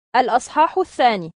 الأصحاح 2.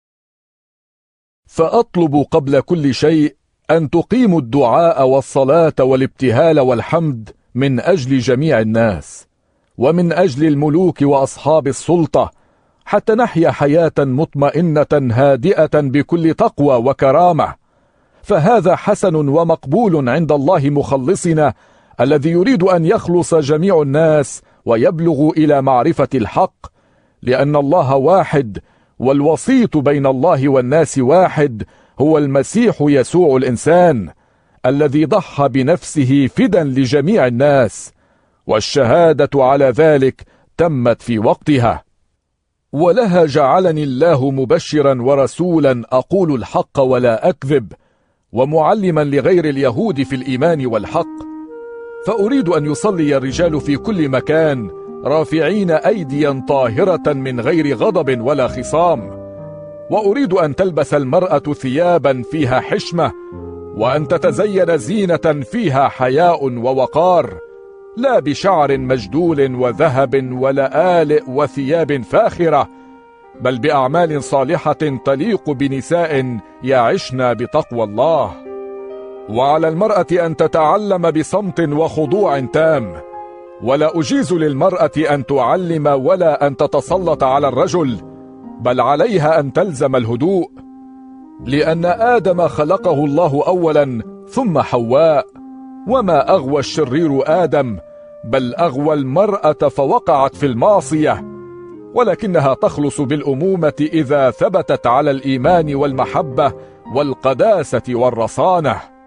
فأطلب قبل كل شيء أن تقيموا الدعاء والصلاة والابتهال والحمد من أجل جميع الناس، ومن أجل الملوك وأصحاب السلطة، حتى نحيا حياة مطمئنة هادئة بكل تقوى وكرامة، فهذا حسن ومقبول عند الله مخلصنا، الذي يريد أن يخلص جميع الناس ويبلغوا إلى معرفة الحق، لأن الله واحد، والوسيط بين الله والناس واحد، هو المسيح يسوع الإنسان، الذي ضحى بنفسه فدا لجميع الناس، والشهادة على ذلك تمت في وقتها. ولها جعلني الله مبشرا ورسولا أقول الحق ولا أكذب، ومعلما لغير اليهود في الإيمان والحق. فأريد أن يصلي الرجال في كل مكان رافعين أيديا طاهرة من غير غضب ولا خصام، وأريد أن تلبس المرأة ثيابا فيها حشمة، وأن تتزين زينة فيها حياء ووقار، لا بشعر مجدول وذهب ولا آلئ وثياب فاخرة، بل بأعمال صالحة تليق بنساء يعشن بتقوى الله. وعلى المرأة أن تتعلم بصمت وخضوع تام، ولا أجيز للمرأة أن تعلم ولا أن تتسلط على الرجل، بل عليها أن تلزم الهدوء، لأن آدم خلقه الله أولا ثم حواء، وما أغوى الشرير آدم، بل أغوى المرأة فوقعت في المعصية، ولكنها تخلص بالأمومة إذا ثبتت على الإيمان والمحبة والقداسة والرصانة.